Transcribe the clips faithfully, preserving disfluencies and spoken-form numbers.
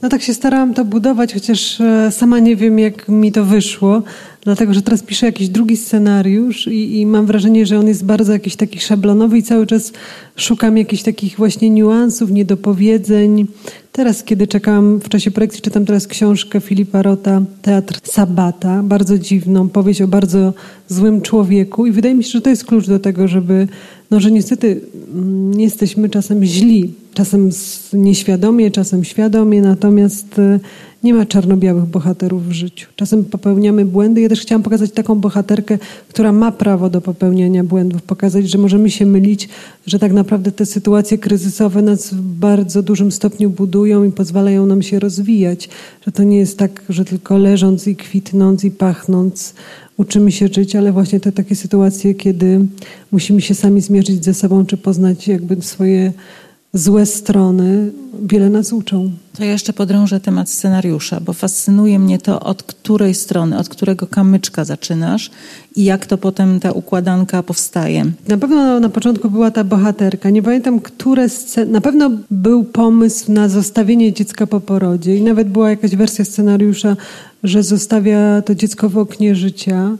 No tak się starałam to budować, chociaż sama nie wiem, jak mi to wyszło, dlatego, że teraz piszę jakiś drugi scenariusz i, i mam wrażenie, że on jest bardzo jakiś taki szablonowy i cały czas szukam jakichś takich właśnie niuansów, niedopowiedzeń. Teraz, kiedy czekałam w czasie projekcji, czytam teraz książkę Filipa Rota, Teatr Sabata, bardzo dziwną, powieść o bardzo złym człowieku i wydaje mi się, że to jest klucz do tego, żeby, no, że niestety nie jesteśmy czasem źli, czasem nieświadomie, czasem świadomie, natomiast nie ma czarno-białych bohaterów w życiu. Czasem popełniamy błędy. Ja też chciałam pokazać taką bohaterkę, która ma prawo do popełniania błędów. Pokazać, że możemy się mylić, że tak naprawdę te sytuacje kryzysowe nas w bardzo dużym stopniu budują i pozwalają nam się rozwijać. Że to nie jest tak, że tylko leżąc i kwitnąc i pachnąc uczymy się żyć, ale właśnie te takie sytuacje, kiedy musimy się sami zmierzyć ze sobą, czy poznać jakby swoje złe strony, wiele nas uczą. To ja jeszcze podrążę temat scenariusza, bo fascynuje mnie to, od której strony, od którego kamyczka zaczynasz i jak to potem ta układanka powstaje. Na pewno na początku była ta bohaterka. Nie pamiętam, które sceny. Na pewno był pomysł na zostawienie dziecka po porodzie i nawet była jakaś wersja scenariusza, że zostawia to dziecko w oknie życia,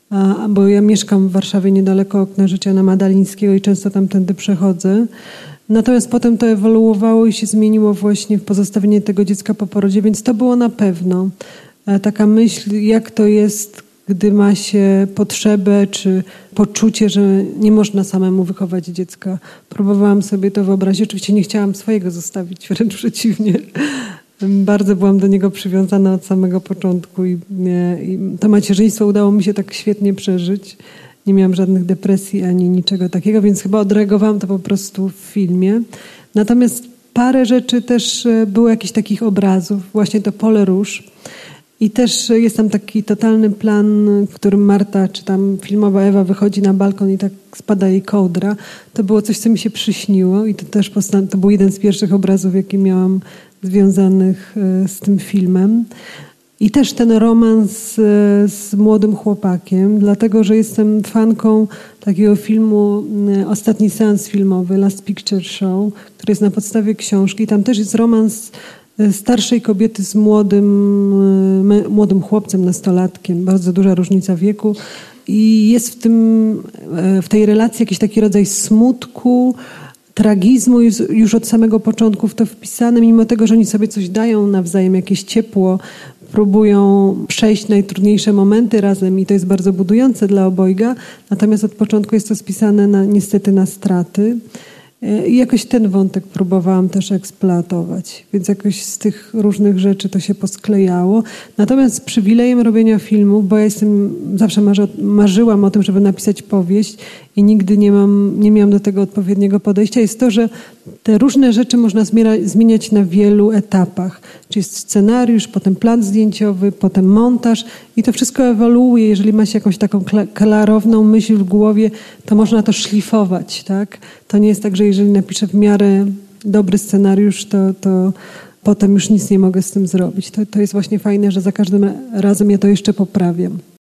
a, bo ja mieszkam w Warszawie niedaleko okna życia na Madalińskiego i często tamtędy przechodzę. Natomiast potem to ewoluowało i się zmieniło właśnie w pozostawienie tego dziecka po porodzie, więc to było na pewno taka myśl, jak to jest, gdy ma się potrzebę czy poczucie, że nie można samemu wychować dziecka. Próbowałam sobie to wyobrazić. Oczywiście nie chciałam swojego zostawić, wręcz przeciwnie. Bardzo byłam do niego przywiązana od samego początku i, i to macierzyństwo udało mi się tak świetnie przeżyć. Nie miałam żadnych depresji ani niczego takiego, więc chyba odreagowałam to po prostu w filmie. Natomiast parę rzeczy też było jakichś takich obrazów, właśnie to pole róż. I też jest tam taki totalny plan, w którym Marta, czy tam filmowa Ewa wychodzi na balkon i tak spada jej kołdra. To było coś, co mi się przyśniło i to też postan- to był jeden z pierwszych obrazów, jakie miałam związanych z tym filmem. I też ten romans z młodym chłopakiem, dlatego, że jestem fanką takiego filmu, ostatni seans filmowy, Last Picture Show, który jest na podstawie książki. I tam też jest romans starszej kobiety z młodym, młodym chłopcem, nastolatkiem. Bardzo duża różnica wieku. I jest w tym, w tej relacji jakiś taki rodzaj smutku, tragizmu już, już od samego początku w to wpisane, mimo tego, że oni sobie coś dają nawzajem, jakieś ciepło, próbują przejść najtrudniejsze momenty razem i to jest bardzo budujące dla obojga, natomiast od początku jest to spisane na, niestety na straty. I jakoś ten wątek próbowałam też eksploatować, więc jakoś z tych różnych rzeczy to się posklejało. Natomiast przywilejem robienia filmów, bo ja jestem, zawsze marzy, marzyłam o tym, żeby napisać powieść i nigdy nie mam, nie miałam do tego odpowiedniego podejścia, jest to, że te różne rzeczy można zmieniać na wielu etapach. Czyli jest scenariusz, potem plan zdjęciowy, potem montaż i to wszystko ewoluuje. Jeżeli ma się jakąś taką klarowną myśl w głowie, to można to szlifować, tak? To nie jest tak, że jeżeli napiszę w miarę dobry scenariusz, to, to potem już nic nie mogę z tym zrobić. To, to jest właśnie fajne, że za każdym razem ja to jeszcze poprawiam.